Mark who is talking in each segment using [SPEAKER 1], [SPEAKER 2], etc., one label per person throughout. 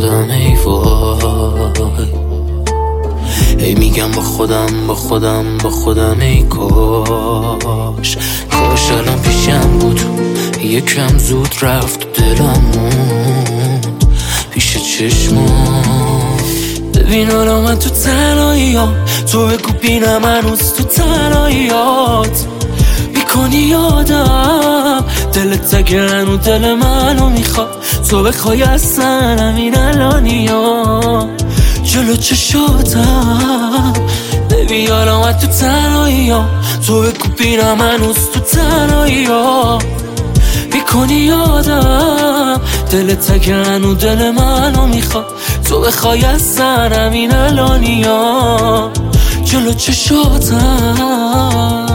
[SPEAKER 1] خودم ای وای. ای میگم با خودم ای کاش الان پیشم بود، یکم زود رفت دلم موند پیش چشمام. ببین حالا من تو تنهاییام، تو بگو بینم هنوز تو تنهاییات میکنی یادم. دلت اگه هنو دل منو میخواد، تو بخوای اصلا همین الانیا جلو چشاتم. ببین حالا من تو تنهاییام، تو بگو بینم هنوز تو تنهاییات میکنی یادم. دلت اگه هنو دل منو میخواد، تو بخوای اصلا همین الانیا جلو چشاتم.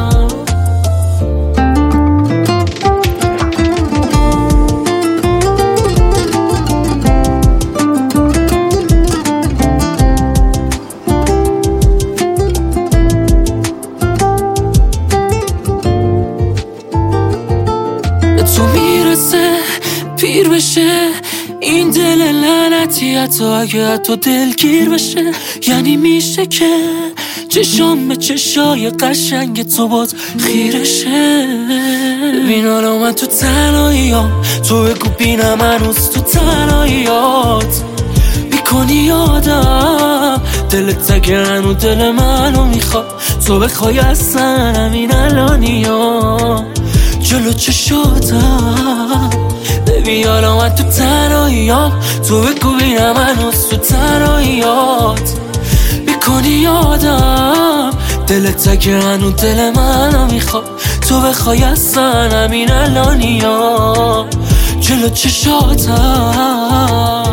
[SPEAKER 1] تو میرسه پیر بشه این دل لعنتی، حتی اگه تو دلگیر بشه یعنی میشه که چشام به چشای قشنگ تو باز خیرشه. ببین حالا من تو تنهاییام، تو بگو بینم هنوز تو تنهاییات میکنی یادم. دلت اگه هنو دل منو میخواد، تو بخوای اصلا همین الانیا جلو چشاتم. ببین حالا من تو تنهاییام، تو بگو بینم هنوز تو تنهاییات میکنی یادم. دلت اگه هنو دل منو میخواد، تو بخوای اصلا همین الانیا جلو چشاتم.